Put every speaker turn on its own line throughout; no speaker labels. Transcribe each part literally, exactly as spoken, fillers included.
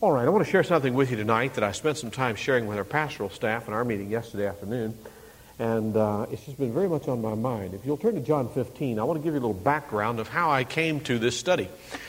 All right, I want to share something with you tonight that I spent some time sharing with our pastoral staff in our meeting yesterday afternoon, and uh, it's just been very much on my mind. If you'll turn to John fifteen, I want to give you a little background of how I came to this study.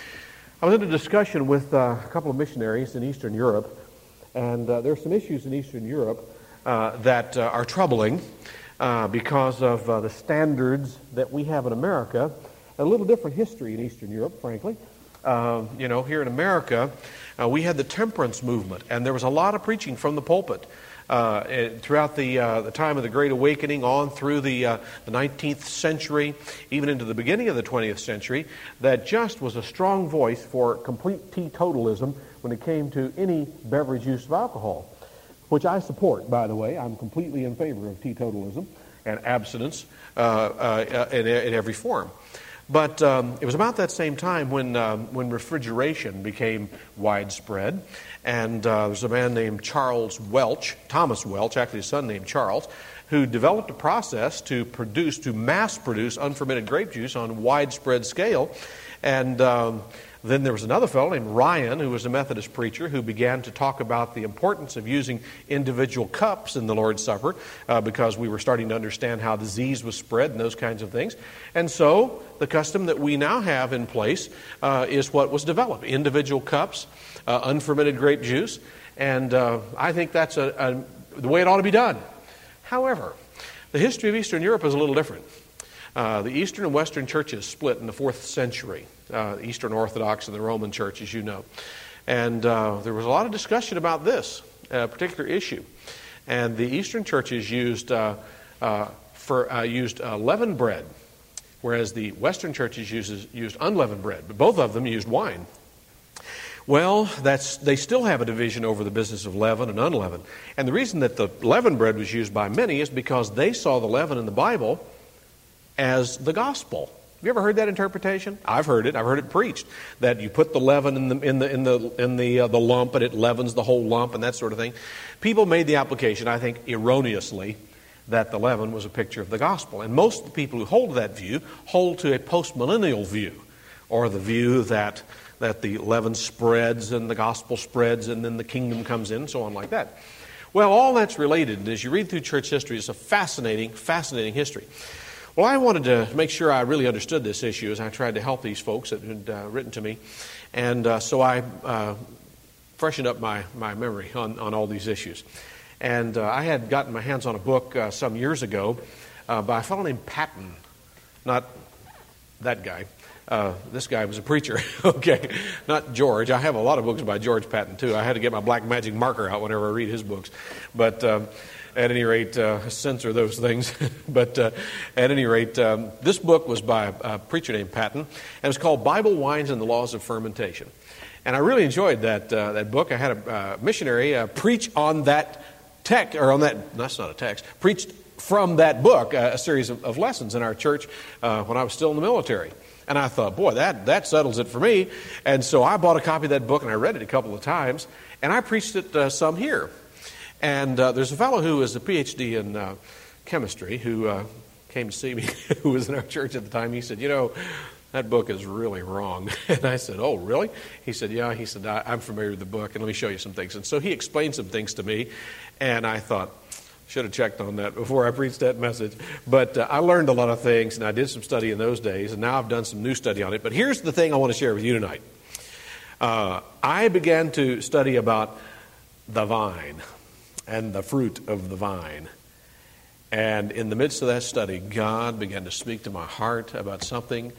I was in a discussion with uh, a couple of missionaries in Eastern Europe, and uh, there are some issues in Eastern Europe uh, that uh, are troubling uh, because of uh, the standards that we have in America, a little different history in Eastern Europe, frankly. Uh, you know, here in America, uh, we had the temperance movement, and there was a lot of preaching from the pulpit uh, throughout the uh, the time of the Great Awakening, on through the uh, the nineteenth century, even into the beginning of the twentieth century. That just was a strong voice for complete teetotalism when it came to any beverage use of alcohol, which I support, by the way. I'm completely in favor of teetotalism and abstinence uh, uh, in, in every form. But um, it was about that same time when um, when refrigeration became widespread, and uh, there was a man named Charles Welch, Thomas Welch, actually his son named Charles, who developed a process to produce, to mass produce unfermented grape juice on a widespread scale. And um, then there was another fellow named Ryan, who was a Methodist preacher, who began to talk about the importance of using individual cups in the Lord's Supper uh, because we were starting to understand how disease was spread and those kinds of things. And so the custom that we now have in place uh, is what was developed. Individual cups, uh, unfermented grape juice, and uh, I think that's a, a, the way it ought to be done. However, the history of Eastern Europe is a little different. Uh, the Eastern and Western churches split in the fourth century, uh, Eastern Orthodox and the Roman Church, as you know. And uh, there was a lot of discussion about this uh, particular issue. And the Eastern churches used uh, uh, for uh, used uh, leavened bread, whereas the Western churches uses, used unleavened bread. But both of them used wine. Well, that's they still have a division over the business of leaven and unleavened. And the reason that the leavened bread was used by many is because they saw the leaven in the Bible as the gospel. Have you ever heard that interpretation? I've heard it. I've heard it preached, that you put the leaven in the in the in the in the uh, the lump, and it leavens the whole lump, and that sort of thing. People made the application, I think, erroneously, that the leaven was a picture of the gospel. And most of the people who hold that view hold to a postmillennial view, or the view that that the leaven spreads and the gospel spreads, and then the kingdom comes in, and so on like that. Well, all that's related, and as you read through church history, it's a fascinating, fascinating history. Well, I wanted to make sure I really understood this issue as I tried to help these folks that had uh, written to me. And uh, so I uh, freshened up my, my memory on, on all these issues. And uh, I had gotten my hands on a book uh, some years ago uh, by a fellow named Patton. Not that guy. Uh, this guy was a preacher. Okay, not George. I have a lot of books by George Patton, too. I had to get my black magic marker out whenever I read his books. But um, at any rate, uh, censor those things. But uh, at any rate, um, this book was by a, a preacher named Patton, and it was called Bible, Wines, and the Laws of Fermentation. And I really enjoyed that uh, that book. I had a uh, missionary uh, preach on that text, or on that, that's not a text, preached from that book uh, a series of, of lessons in our church uh, when I was still in the military. And I thought, boy, that, that settles it for me. And so I bought a copy of that book, and I read it a couple of times, and I preached it uh, some here. And uh, there's a fellow who is a P H D in uh, chemistry who uh, came to see me, who was in our church at the time. He said, you know, that book is really wrong. And I said, oh, really? He said, yeah. He said, I'm familiar with the book, and let me show you some things. And so he explained some things to me, and I thought, should have checked on that before I preached that message. But uh, I learned a lot of things, and I did some study in those days, and now I've done some new study on it. But here's the thing I want to share with you tonight. Uh, I began to study about the vine and the fruit of the vine. And in the midst of that study, God began to speak to my heart about something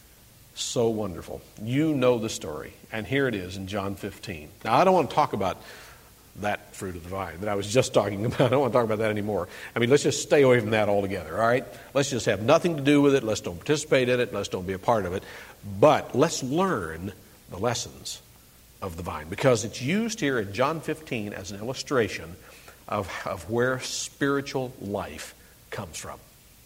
so wonderful. You know the story, and here it is in John fifteen. Now, I don't want to talk about that fruit of the vine that I was just talking about. I don't want to talk about that anymore. I mean, let's just stay away from that altogether, all right? Let's just have nothing to do with it. Let's don't participate in it. Let's don't be a part of it. But let's learn the lessons of the vine, because it's used here in John fifteen as an illustration of, of where spiritual life comes from.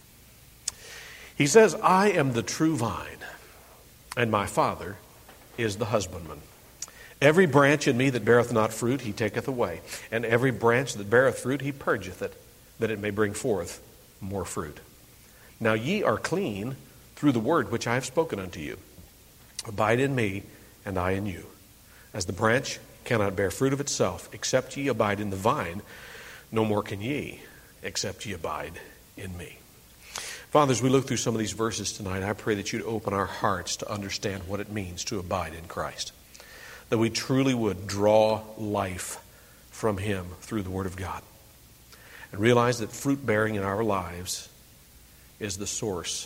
He says, I am the true vine, and my Father is the husbandman. Every branch in me that beareth not fruit, he taketh away. And every branch that beareth fruit, he purgeth it, that it may bring forth more fruit. Now ye are clean through the word which I have spoken unto you. Abide in me, and I in you. As the branch cannot bear fruit of itself, except ye abide in the vine. No more can ye, except ye abide in me. Father, as we look through some of these verses tonight, I pray that you'd open our hearts to understand what it means to abide in Christ. That we truly would draw life from him through the Word of God. And realize that fruit bearing in our lives is the source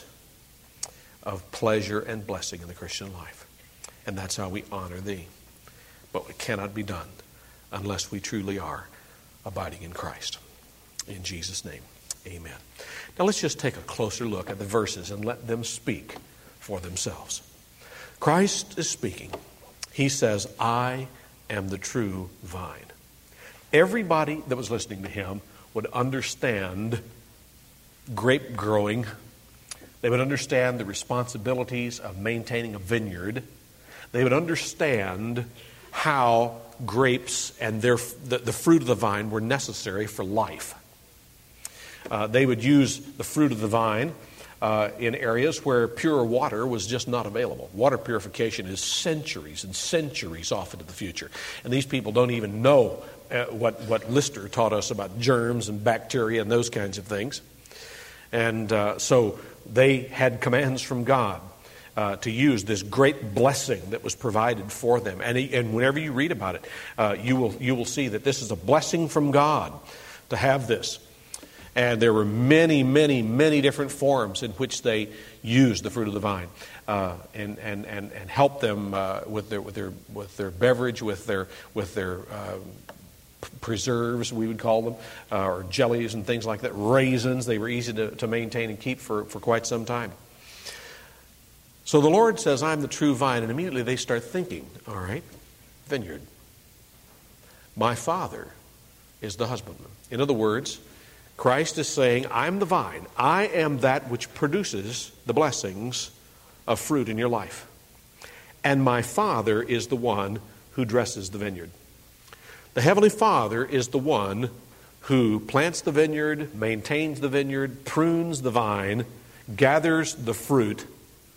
of pleasure and blessing in the Christian life. And that's how we honor thee. But it cannot be done unless we truly are abiding in Christ. In Jesus' name, amen. Now let's just take a closer look at the verses and let them speak for themselves. Christ is speaking. He says, I am the true vine. Everybody that was listening to him would understand grape growing. They would understand the responsibilities of maintaining a vineyard. They would understand how grapes and their, the, the fruit of the vine were necessary for life. Uh, they would use the fruit of the vine uh, in areas where pure water was just not available. Water purification is centuries and centuries off into the future. And these people don't even know uh, what, what Lister taught us about germs and bacteria and those kinds of things. And uh, so they had commands from God uh, to use this great blessing that was provided for them. And, he, and whenever you read about it, uh, you will you will see that this is a blessing from God to have this. And there were many, many, many different forms in which they used the fruit of the vine uh, and and and and helped them uh, with their with their with their beverage, with their with their uh, preserves, we would call them, uh, or jellies and things like that. Raisins, they were easy to, to maintain and keep for, for quite some time. So the Lord says, I'm the true vine, and immediately they start thinking, all right, vineyard. My Father is the husbandman. In other words, Christ is saying, I'm the vine. I am that which produces the blessings of fruit in your life. And my Father is the one who dresses the vineyard. The Heavenly Father is the one who plants the vineyard, maintains the vineyard, prunes the vine, gathers the fruit,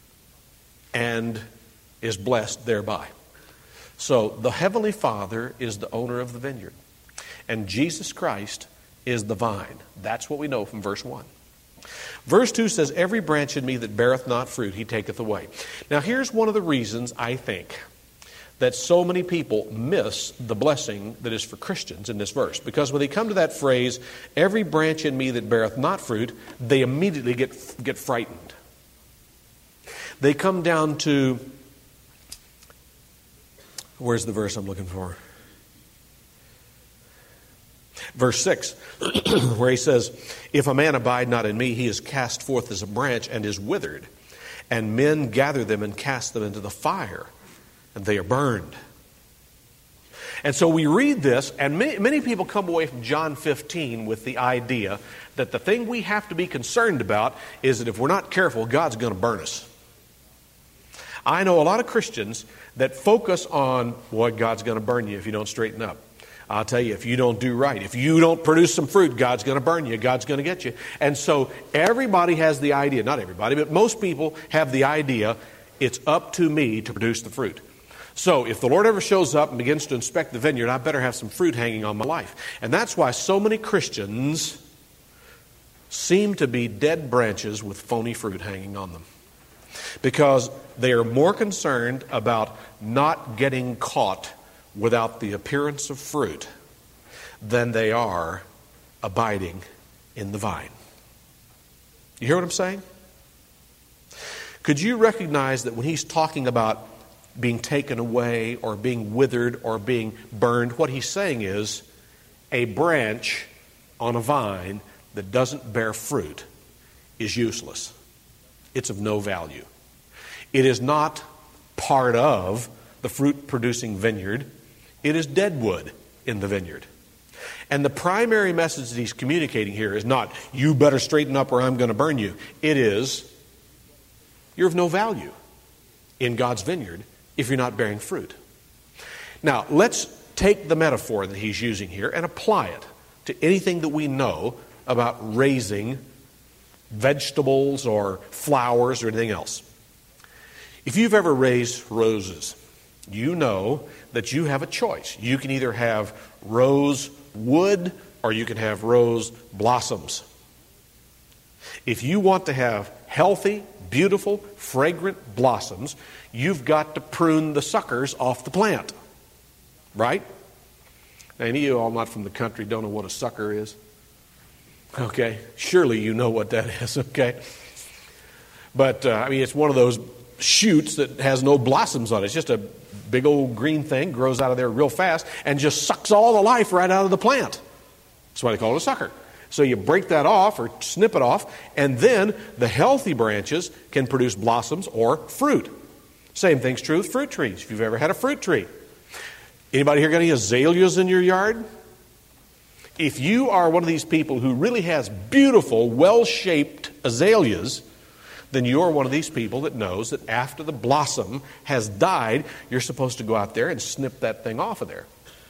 and is blessed thereby. So the Heavenly Father is the owner of the vineyard. And Jesus Christ is the vine. That's what we know from verse one. Verse two says, every branch in me that beareth not fruit, he taketh away. Now here's one of the reasons, I think, that so many people miss the blessing that is for Christians in this verse. Because when they come to that phrase, every branch in me that beareth not fruit, they immediately get, get frightened. They come down to, where's the verse I'm looking for? Verse six, where he says, if a man abide not in me, he is cast forth as a branch and is withered. And men gather them and cast them into the fire, and they are burned. And so we read this, and many, many people come away from John fifteen with the idea that the thing we have to be concerned about is that if we're not careful, God's going to burn us. I know a lot of Christians that focus on, boy, God's going to burn you if you don't straighten up. I'll tell you, if you don't do right, if you don't produce some fruit, God's going to burn you. God's going to get you. And so everybody has the idea, not everybody, but most people have the idea, it's up to me to produce the fruit. So if the Lord ever shows up and begins to inspect the vineyard, I better have some fruit hanging on my life. And that's why so many Christians seem to be dead branches with phony fruit hanging on them. Because they are more concerned about not getting caught without the appearance of fruit than they are abiding in the vine. You hear what I'm saying? Could you recognize that when he's talking about being taken away or being withered or being burned, what he's saying is a branch on a vine that doesn't bear fruit is useless. It's of no value. It is not part of the fruit-producing vineyard. It is dead wood in the vineyard. And the primary message that he's communicating here is not, you better straighten up or I'm going to burn you. It is, you're of no value in God's vineyard if you're not bearing fruit. Now, let's take the metaphor that he's using here and apply it to anything that we know about raising vegetables or flowers or anything else. If you've ever raised roses, you know that you have a choice. You can either have rose wood or you can have rose blossoms. If you want to have healthy, beautiful, fragrant blossoms, you've got to prune the suckers off the plant. Right? Now, any of you all not from the country don't know what a sucker is? Okay. Surely you know what that is, okay? But, uh, I mean, it's one of those shoots that has no blossoms on it. It's just a big old green thing, grows out of there real fast, and just sucks all the life right out of the plant. That's why they call it a sucker. So you break that off or snip it off, and then the healthy branches can produce blossoms or fruit. Same thing's true with fruit trees, if you've ever had a fruit tree. Anybody here got any azaleas in your yard? If you are one of these people who really has beautiful, well-shaped azaleas, then you're one of these people that knows that after the blossom has died, you're supposed to go out there and snip that thing off of there.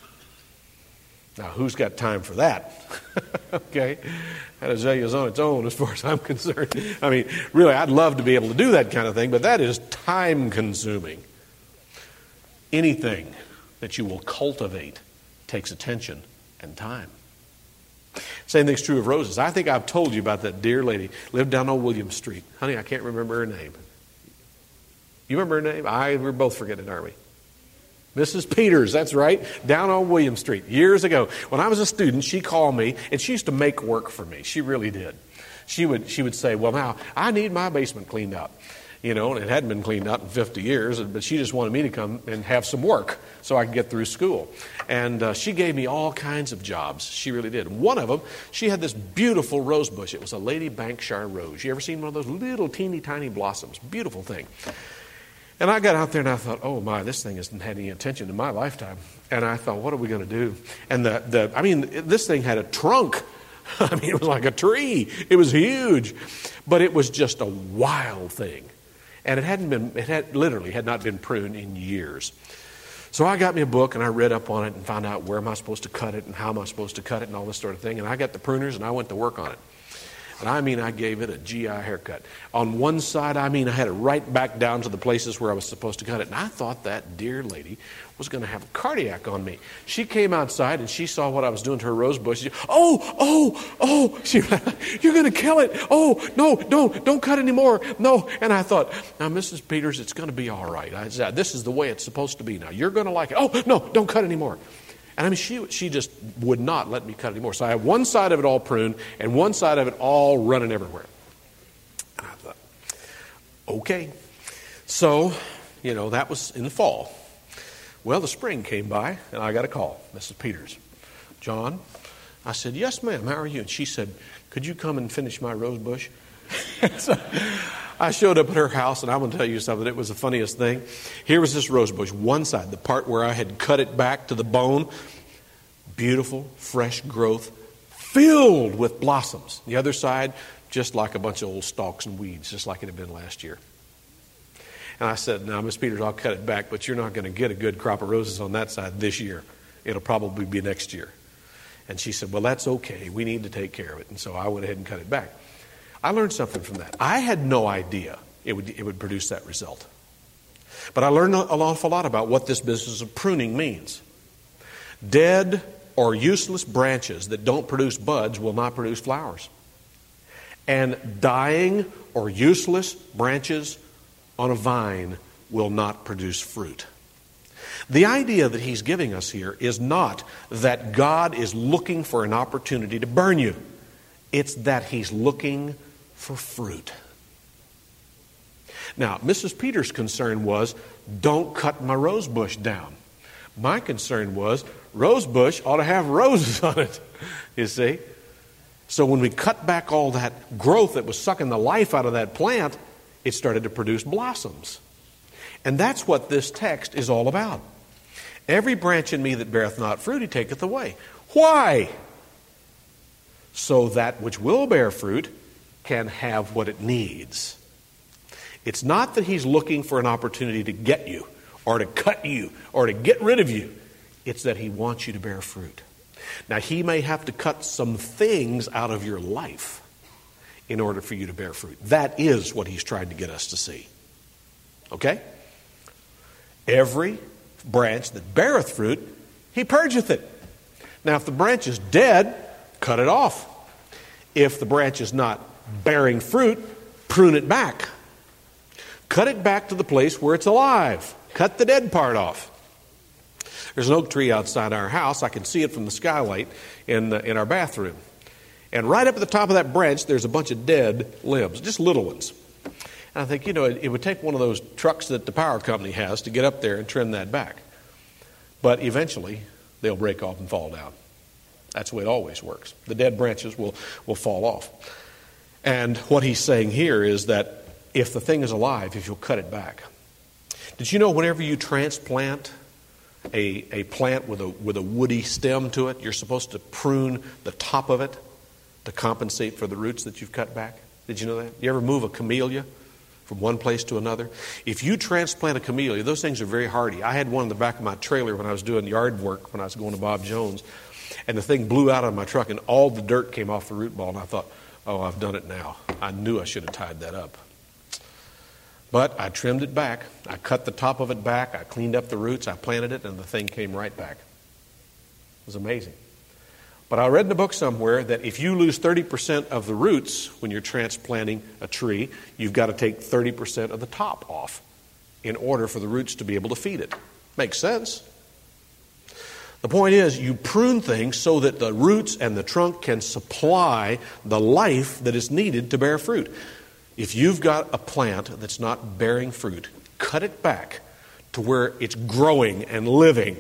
Now, who's got time for that? Okay? That azalea's on its own as far as I'm concerned. I mean, really, I'd love to be able to do that kind of thing, but that is time-consuming. Anything that you will cultivate takes attention and time. Same thing's true of roses. I think I've told you about that dear lady lived down on William Street. Honey, I can't remember her name. You remember her name? I we're both forgetting, aren't we? Missus Peters, that's right, down on William Street years ago. When I was a student, she called me, and she used to make work for me. She really did. She would she would say, well, now, I need my basement cleaned up. You know, and it hadn't been cleaned up in fifty years, but she just wanted me to come and have some work so I could get through school. And uh, she gave me all kinds of jobs. She really did. One of them, she had this beautiful rose bush. It was a Lady Bankshire rose. You ever seen one of those little teeny tiny blossoms? Beautiful thing. And I got out there and I thought, oh my, this thing hasn't had any attention in my lifetime. And I thought, what are we going to do? And the, the I mean, this thing had a trunk. I mean, it was like a tree. It was huge. But it was just a wild thing. And it hadn't been, it had literally had not been pruned in years. So I got me a book and I read up on it and found out where am I supposed to cut it and how am I supposed to cut it and all this sort of thing. And I got the pruners and I went to work on it. And I mean, I gave it a G I haircut. On one side, I mean, I had it right back down to the places where I was supposed to cut it. And I thought that dear lady was going to have a cardiac on me. She came outside and she saw what I was doing to her rose bush. She, oh, oh, oh, she, you're going to kill it. Oh, no, no, don't cut anymore. No. And I thought, now, Missus Peters, it's going to be all right. I said, this is the way it's supposed to be now. You're going to like it. Oh, no, don't cut anymore. And I mean, she she just would not let me cut anymore. So I had one side of it all pruned and one side of it all running everywhere. And I thought, okay. So, you know, that was in the fall. Well, the spring came by and I got a call, Missus Peters. John, I said, yes, ma'am, how are you? And she said, could you come and finish my rose bush? So I showed up at her house, and I'm going to tell you something. It was the funniest thing. Here was this rose bush. One side, the part where I had cut it back to the bone, beautiful, fresh growth, filled with blossoms. The other side, just like a bunch of old stalks and weeds, just like it had been last year. And I said, now, Miss Peters, I'll cut it back, but you're not going to get a good crop of roses on that side this year. It'll probably be next year. And she said, well, that's okay. We need to take care of it. And so I went ahead and cut it back. I learned something from that. I had no idea it would it would produce that result. But I learned an awful lot about what this business of pruning means. Dead or useless branches that don't produce buds will not produce flowers. And dying or useless branches on a vine will not produce fruit. The idea that he's giving us here is not that God is looking for an opportunity to burn you. It's that he's looking for fruit. Now, Missus Peters' concern was, don't cut my rose bush down. My concern was, rose bush ought to have roses on it, you see. So when we cut back all that growth that was sucking the life out of that plant, it started to produce blossoms. And that's what this text is all about. Every branch in me that beareth not fruit, he taketh away. Why? So that which will bear fruit can have what it needs. It's not that he's looking for an opportunity to get you or to cut you or to get rid of you. It's that he wants you to bear fruit. Now, he may have to cut some things out of your life in order for you to bear fruit. That is what he's trying to get us to see. Okay? Every branch that beareth fruit, he purgeth it. Now, if the branch is dead, cut it off. If the branch is not bearing fruit, prune it back. Cut it back to the place where it's alive. Cut the dead part off. There's an oak tree outside our house. I can see it from the skylight in, uh, in our bathroom. And right up at the top of that branch, there's a bunch of dead limbs, just little ones. And I think, you know, it, it would take one of those trucks that the power company has to get up there and trim that back. But eventually, they'll break off and fall down. That's the way it always works. The dead branches will, will fall off. And what he's saying here is that if the thing is alive, if you'll cut it back. Did you know whenever you transplant a, a plant with a, with a woody stem to it, you're supposed to prune the top of it to compensate for the roots that you've cut back? Did you know that? You ever move a camellia from one place to another? If you transplant a camellia, those things are very hardy. I had one in the back of my trailer when I was doing yard work, when I was going to Bob Jones, and the thing blew out of my truck and all the dirt came off the root ball, and I thought, oh, I've done it now. I knew I should have tied that up. But I trimmed it back. I cut the top of it back. I cleaned up the roots. I planted it, and the thing came right back. It was amazing. But I read in a book somewhere that if you lose thirty percent of the roots when you're transplanting a tree, you've got to take thirty percent of the top off in order for the roots to be able to feed it. Makes sense. The point is, you prune things so that the roots and the trunk can supply the life that is needed to bear fruit. If you've got a plant that's not bearing fruit, cut it back to where it's growing and living,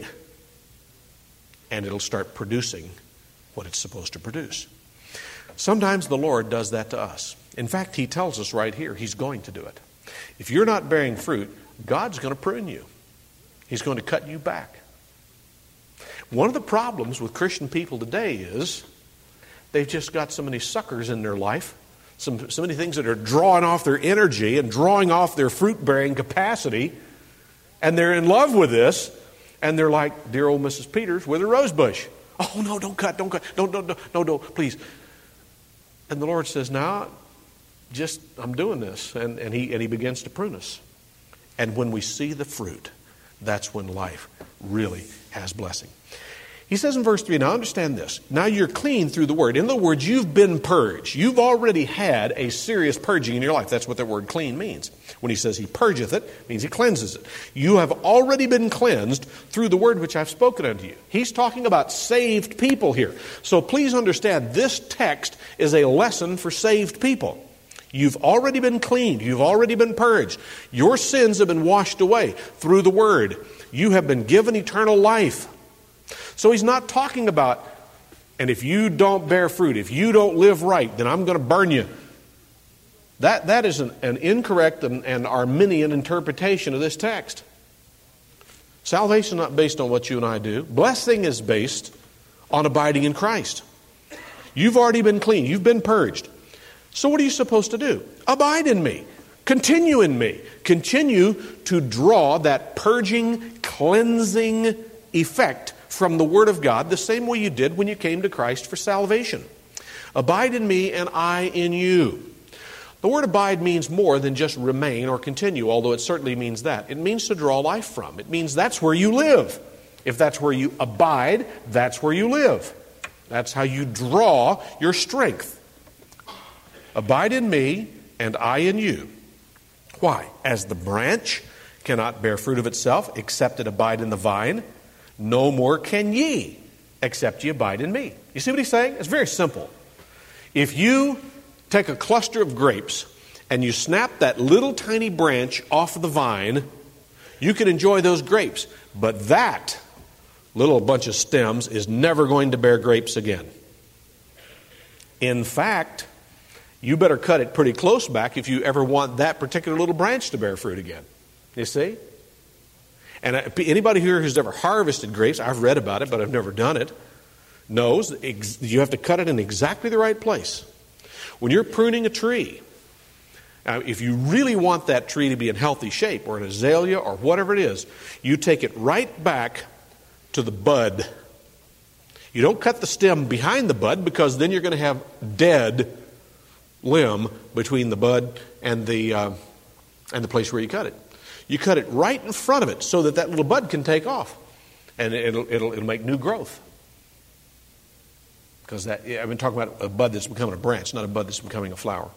and it'll start producing what it's supposed to produce. Sometimes the Lord does that to us. In fact, He tells us right here He's going to do it. If you're not bearing fruit, God's going to prune you. He's going to cut you back. One of the problems with Christian people today is they've just got so many suckers in their life, some, so many things that are drawing off their energy and drawing off their fruit-bearing capacity, and they're in love with this, and they're like dear old Missus Peters with her rose bush. Oh, no, don't cut, don't cut, don't, don't, don't, no, no, please. And the Lord says, now, just, I'm doing this. And, and, he, and He begins to prune us. And when we see the fruit, that's when life really has blessing. He says in verse three, now understand this. Now you're clean through the word. In other words, you've been purged. You've already had a serious purging in your life. That's what that word clean means. When he says He purgeth it, it means He cleanses it. You have already been cleansed through the word which I've spoken unto you. He's talking about saved people here. So please understand, this text is a lesson for saved people. You've already been cleaned. You've already been purged. Your sins have been washed away through the word. You have been given eternal life. So he's not talking about, and if you don't bear fruit, if you don't live right, then I'm going to burn you. That, that is an, an incorrect and, and Arminian interpretation of this text. Salvation is not based on what you and I do. Blessing is based on abiding in Christ. You've already been clean. You've been purged. So what are you supposed to do? Abide in me. Continue in me. Continue to draw that purging, cleansing effect from the Word of God, the same way you did when you came to Christ for salvation. Abide in me and I in you. The word abide means more than just remain or continue, although it certainly means that. It means to draw life from. It means that's where you live. If that's where you abide, that's where you live. That's how you draw your strength. Abide in me and I in you. Why? As the branch cannot bear fruit of itself except it abide in the vine, no more can ye, except ye abide in me. You see what he's saying? It's very simple. If you take a cluster of grapes and you snap that little tiny branch off of the vine, you can enjoy those grapes. But that little bunch of stems is never going to bear grapes again. In fact, you better cut it pretty close back if you ever want that particular little branch to bear fruit again. You see? And anybody here who's ever harvested grapes, I've read about it, but I've never done it, knows you have to cut it in exactly the right place. When you're pruning a tree, now if you really want that tree to be in healthy shape, or an azalea, or whatever it is, you take it right back to the bud. You don't cut the stem behind the bud, because then you're going to have dead limb between the bud and the uh, and the place where you cut it. You cut it right in front of it so that that little bud can take off. And it'll, it'll, it'll make new growth. Because that, yeah, I've been talking about a bud that's becoming a branch, not a bud that's becoming a flower.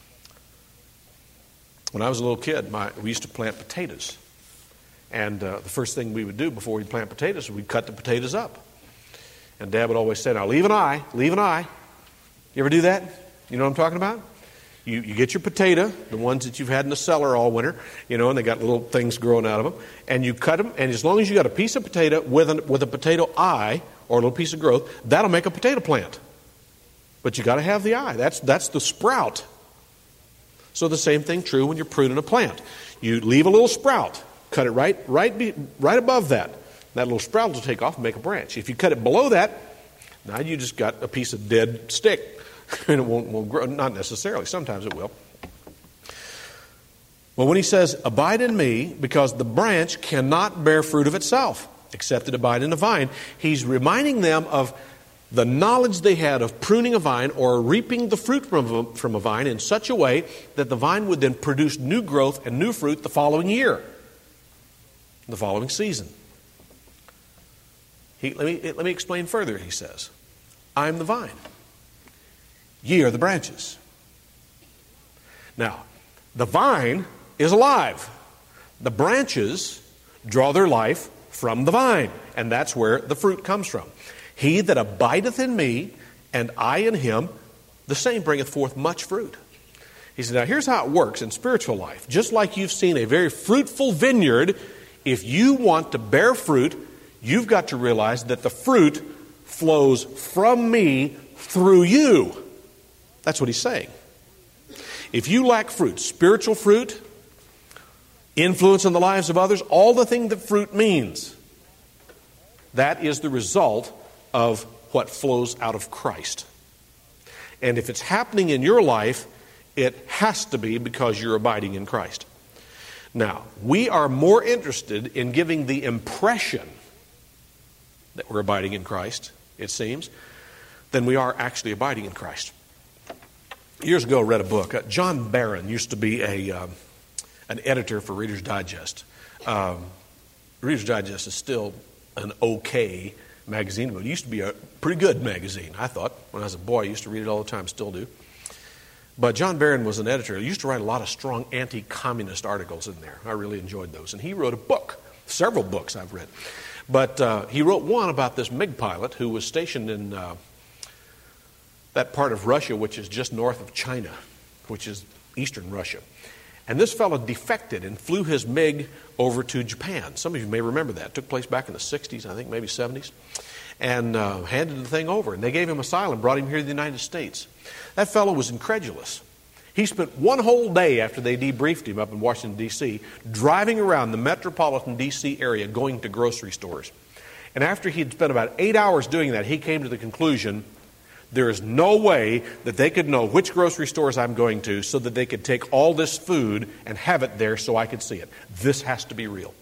When I was a little kid, my, we used to plant potatoes. And uh, the first thing we would do before we'd plant potatoes, we'd cut the potatoes up. And Dad would always say, now leave an eye, leave an eye. You ever do that? You know what I'm talking about? You, you get your potato, the ones that you've had in the cellar all winter, you know, and they got little things growing out of them, and you cut them, and as long as you got a piece of potato with, an, with a potato eye or a little piece of growth, that'll make a potato plant. But you got to have the eye. That's, that's the sprout. So the same thing true when you're pruning a plant. You leave a little sprout, cut it right, right, be, right above that. That little sprout will take off and make a branch. If you cut it below that, now you just got a piece of dead stick. And it won't, won't grow. Not necessarily. Sometimes it will. Well, when he says, abide in me, because the branch cannot bear fruit of itself, except it abide in the vine, he's reminding them of the knowledge they had of pruning a vine or reaping the fruit from a, from a vine in such a way that the vine would then produce new growth and new fruit the following year, the following season. He, let me, let me explain further, he says. I'm the vine. Ye are the branches. Now, the vine is alive. The branches draw their life from the vine, and that's where the fruit comes from. He that abideth in me, and I in him, the same bringeth forth much fruit. He said, now here's how it works in spiritual life. Just like you've seen a very fruitful vineyard, if you want to bear fruit, you've got to realize that the fruit flows from me through you. That's what he's saying. If you lack fruit, spiritual fruit, influence in the lives of others, all the thing that fruit means, that is the result of what flows out of Christ. And if it's happening in your life, it has to be because you're abiding in Christ. Now, we are more interested in giving the impression that we're abiding in Christ, it seems, than we are actually abiding in Christ. Years ago, I read a book. Uh, John Barron used to be a um, an editor for Reader's Digest. Um, Reader's Digest is still an okay magazine, but it used to be a pretty good magazine, I thought. When I was a boy, I used to read it all the time, still do. But John Barron was an editor. He used to write a lot of strong anti-communist articles in there. I really enjoyed those. And he wrote a book, several books I've read. But uh, he wrote one about this MiG pilot who was stationed in uh, that part of Russia which is just north of China, which is eastern Russia. And this fellow defected and flew his MiG over to Japan. Some of you may remember that. It took place back in the sixties, I think, maybe seventies. And uh, handed the thing over. And they gave him asylum, brought him here to the United States. That fellow was incredulous. He spent one whole day after they debriefed him up in Washington, D C, driving around the metropolitan D C area going to grocery stores. And after he'd spent about eight hours doing that, he came to the conclusion, there is no way that they could know which grocery stores I'm going to so that they could take all this food and have it there so I could see it. This has to be real.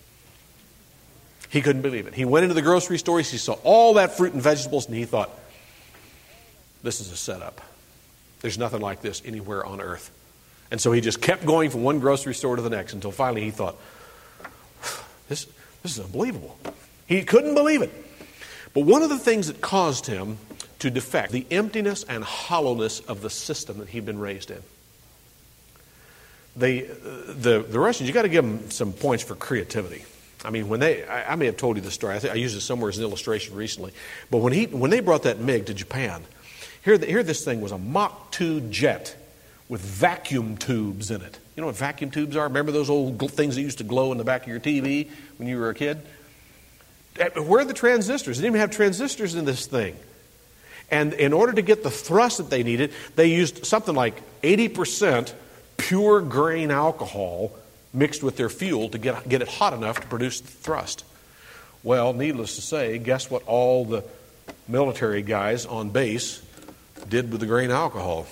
He couldn't believe it. He went into the grocery stores, he saw all that fruit and vegetables, and he thought, this is a setup. There's nothing like this anywhere on earth. And so he just kept going from one grocery store to the next until finally he thought, this, this is unbelievable. He couldn't believe it. But one of the things that caused him to defect, the emptiness and hollowness of the system that he'd been raised in. They, the, the Russians, you got to give them some points for creativity. I mean, when they, I, I may have told you this story. I think I used it somewhere as an illustration recently. But when he, when they brought that MiG to Japan, here, the, here this thing was a Mach two jet with vacuum tubes in it. You know what vacuum tubes are? Remember those old gl- things that used to glow in the back of your T V when you were a kid? Where are the transistors? They didn't even have transistors in this thing. And in order to get the thrust that they needed, they used something like eighty percent pure grain alcohol mixed with their fuel to get, get it hot enough to produce the thrust. Well, needless to say, guess what all the military guys on base did with the grain alcohol?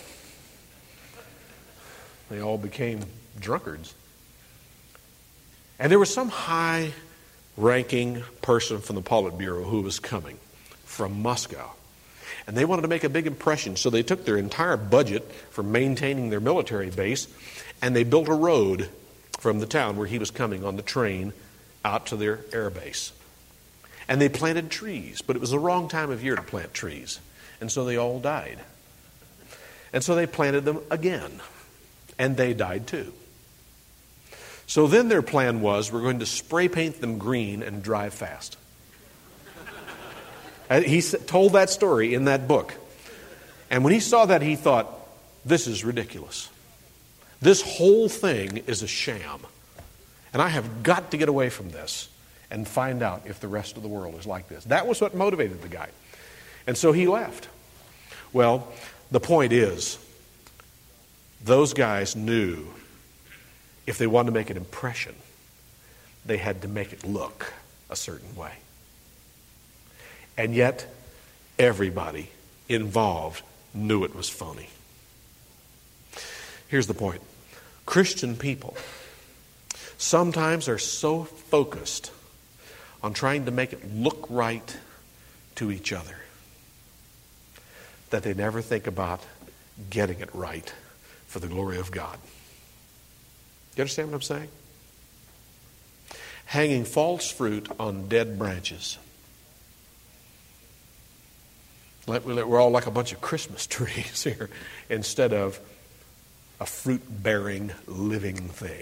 They all became drunkards. And there was some high-ranking person from the Politburo who was coming from Moscow. And they wanted to make a big impression, so they took their entire budget for maintaining their military base, and they built a road from the town where he was coming on the train out to their air base. And they planted trees, but it was the wrong time of year to plant trees. And so they all died. And so they planted them again. And they died too. So then their plan was, we're going to spray paint them green and drive fast. He told that story in that book. And when he saw that, he thought, this is ridiculous. This whole thing is a sham. And I have got to get away from this and find out if the rest of the world is like this. That was what motivated the guy. And so he left. Well, the point is, those guys knew if they wanted to make an impression, they had to make it look a certain way. And yet, everybody involved knew it was phony. Here's the point. Christian people sometimes are so focused on trying to make it look right to each other that they never think about getting it right for the glory of God. You understand what I'm saying? Hanging false fruit on dead branches. We're all like a bunch of Christmas trees here instead of a fruit-bearing, living thing.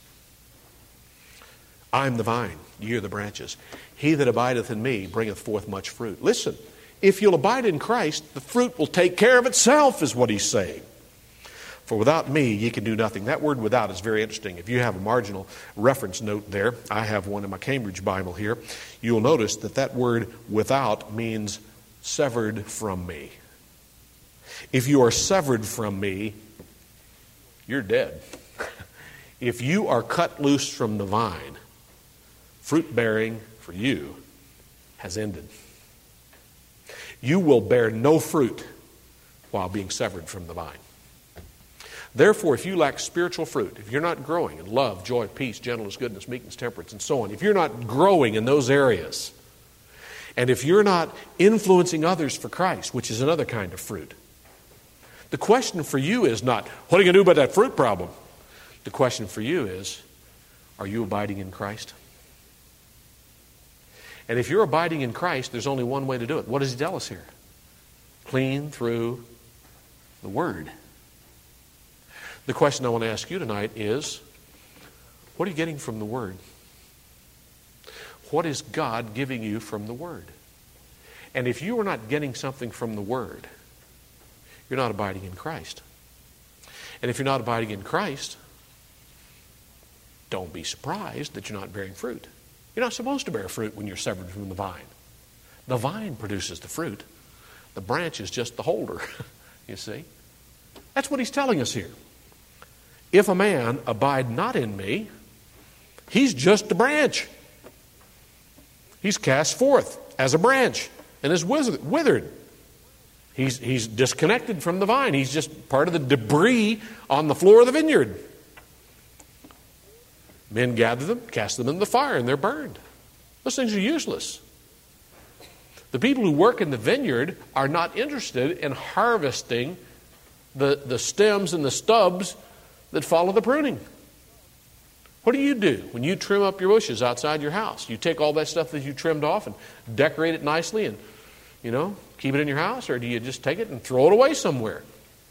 I'm the vine, ye are the branches. He that abideth in me bringeth forth much fruit. Listen, if you'll abide in Christ, the fruit will take care of itself, is what he's saying. For without me, ye can do nothing. That word without is very interesting. If you have a marginal reference note there, I have one in my Cambridge Bible here, you'll notice that that word without means severed from me. If you are severed from me, you're dead. If you are cut loose from the vine, fruit bearing for you has ended. You will bear no fruit while being severed from the vine. Therefore, if you lack spiritual fruit, if you're not growing in love, joy, peace, gentleness, goodness, meekness, temperance, and so on, if you're not growing in those areas, and if you're not influencing others for Christ, which is another kind of fruit, the question for you is not, what are you going to do about that fruit problem? The question for you is, are you abiding in Christ? And if you're abiding in Christ, there's only one way to do it. What does he tell us here? Clean through the Word. The question I want to ask you tonight is, what are you getting from the Word? What is God giving you from the Word? And if you are not getting something from the Word, you're not abiding in Christ. And if you're not abiding in Christ, don't be surprised that you're not bearing fruit. You're not supposed to bear fruit when you're severed from the vine. The vine produces the fruit. The branch is just the holder. You see? That's what he's telling us here. If a man abide not in me, he's just a branch. He's cast forth as a branch and is withered. He's, he's disconnected from the vine. He's just part of the debris on the floor of the vineyard. Men gather them, cast them in the fire, and they're burned. Those things are useless. The people who work in the vineyard are not interested in harvesting the, the stems and the stubs that follow the pruning. What do you do when you trim up your bushes outside your house? You take all that stuff that you trimmed off and decorate it nicely and, you know, keep it in your house, or do you just take it and throw it away somewhere?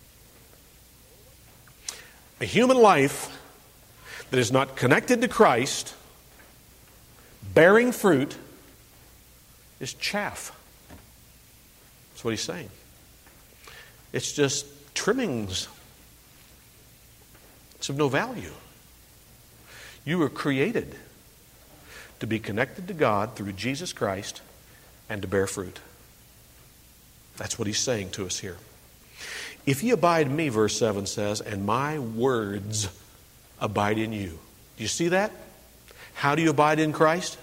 A human life that is not connected to Christ, bearing fruit, is chaff. That's what he's saying. It's just trimmings. It's of no value. You were created to be connected to God through Jesus Christ and to bear fruit. That's what he's saying to us here. If ye abide in me, verse seven says, and my words abide in you. Do you see that? How do you abide in Christ?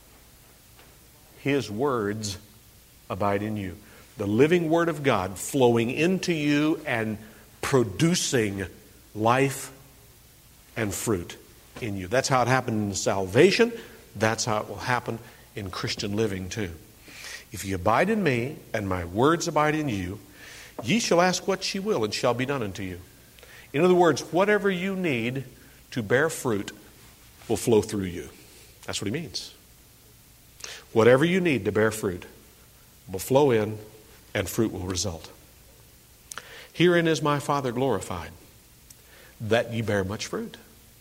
His words abide in you. The living Word of God flowing into you and producing life and fruit in you. That's how it happened in salvation. That's how it will happen in Christian living too. If ye abide in me, and my words abide in you, ye shall ask what ye will, and shall be done unto you. In other words, whatever you need to bear fruit will flow through you. That's what he means. Whatever you need to bear fruit will flow in, and fruit will result. Herein is my Father glorified, that ye bear much fruit.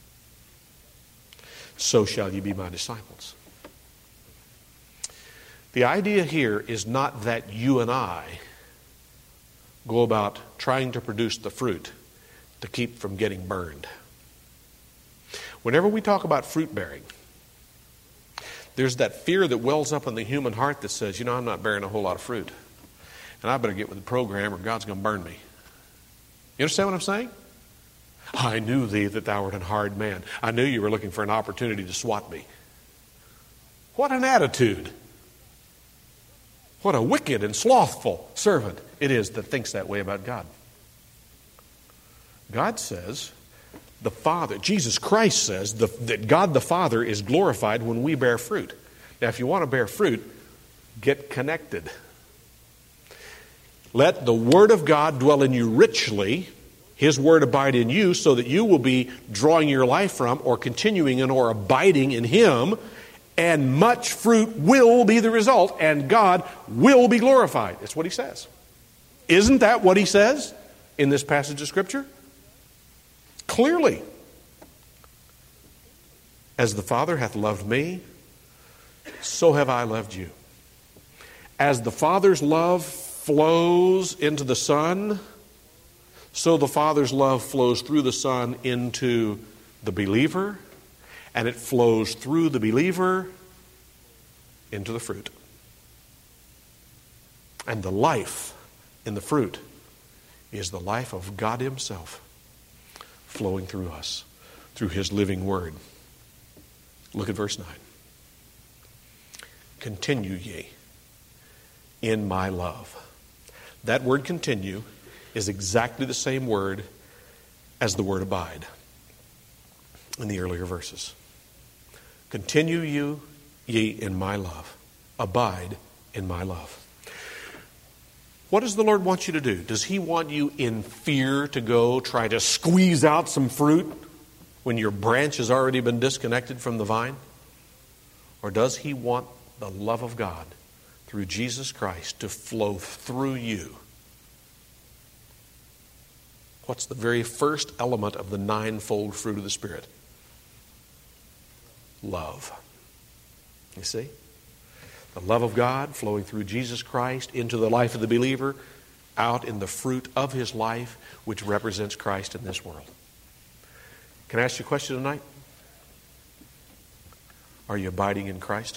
So shall ye be my disciples. The idea here is not that you and I go about trying to produce the fruit to keep from getting burned. Whenever we talk about fruit bearing, there's that fear that wells up in the human heart that says, you know, I'm not bearing a whole lot of fruit, and I better get with the program or God's going to burn me. You understand what I'm saying? I knew thee that thou art an hard man. I knew you were looking for an opportunity to swat me. What an attitude. What a wicked and slothful servant it is that thinks that way about God. God says, the Father, Jesus Christ says the, that God the Father is glorified when we bear fruit. Now, if you want to bear fruit, get connected. Let the Word of God dwell in you richly, His Word abide in you, so that you will be drawing your life from or continuing in or abiding in Him, and much fruit will be the result, and God will be glorified. That's what He says. Isn't that what He says in this passage of Scripture? Clearly. As the Father hath loved me, so have I loved you. As the Father's love flows into the Son, so the Father's love flows through the Son into the believer, and it flows through the believer into the fruit. And the life in the fruit is the life of God Himself flowing through us, through His living Word. Look at verse nine. Continue ye in my love. That word continue is exactly the same word as the word abide in the earlier verses. Continue you ye in my love. Abide in my love. What does the Lord want you to do? Does He want you in fear to go try to squeeze out some fruit when your branch has already been disconnected from the vine? Or does He want the love of God through Jesus Christ to flow through you? What's the very first element of the ninefold fruit of the Spirit? Love. You see? The love of God flowing through Jesus Christ into the life of the believer, out in the fruit of his life, which represents Christ in this world. Can I ask you a question tonight? Are you abiding in Christ?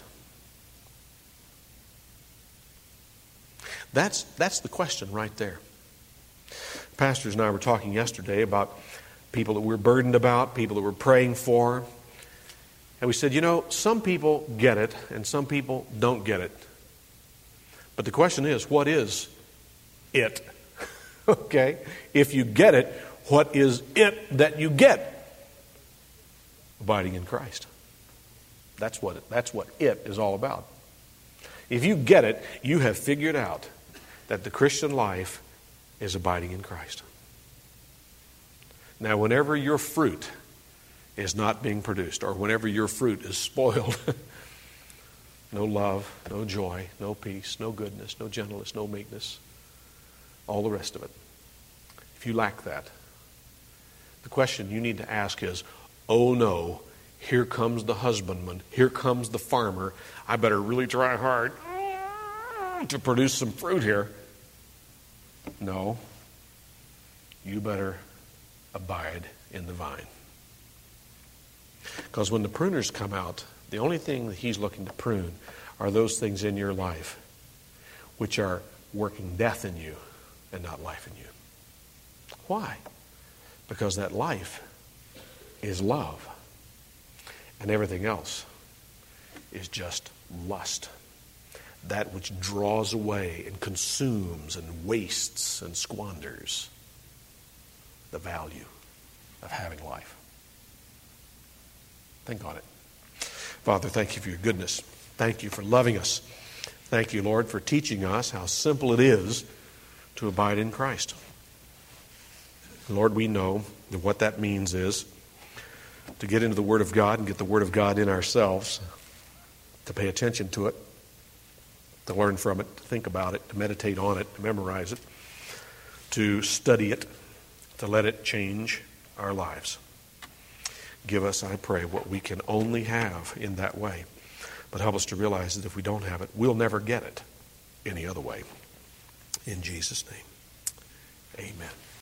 That's, that's the question right there. Pastors and I were talking yesterday about people that we're burdened about, people that we're praying for. And we said, you know, some people get it and some people don't get it. But the question is, what is it? Okay? If you get it, what is it that you get? Abiding in Christ. That's what it, that's what it is all about. If you get it, you have figured out that the Christian life is abiding in Christ. Now, whenever your fruit is not being produced, or whenever your fruit is spoiled, no love, no joy, no peace, no goodness, no gentleness, no meekness, all the rest of it. If you lack that, the question you need to ask is, oh no, here comes the husbandman, here comes the farmer, I better really try hard to produce some fruit here. No, you better abide in the vine. Because when the pruners come out, the only thing that he's looking to prune are those things in your life which are working death in you and not life in you. Why? Because that life is love. And everything else is just lust. That which draws away and consumes and wastes and squanders the value of having life. Think on it. Father, thank you for your goodness. Thank you for loving us. Thank you, Lord, for teaching us how simple it is to abide in Christ. Lord, we know that what that means is to get into the Word of God and get the Word of God in ourselves, to pay attention to it, to learn from it, to think about it, to meditate on it, to memorize it, to study it, to let it change our lives. Give us, I pray, what we can only have in that way. But help us to realize that if we don't have it, we'll never get it any other way. In Jesus' name, amen.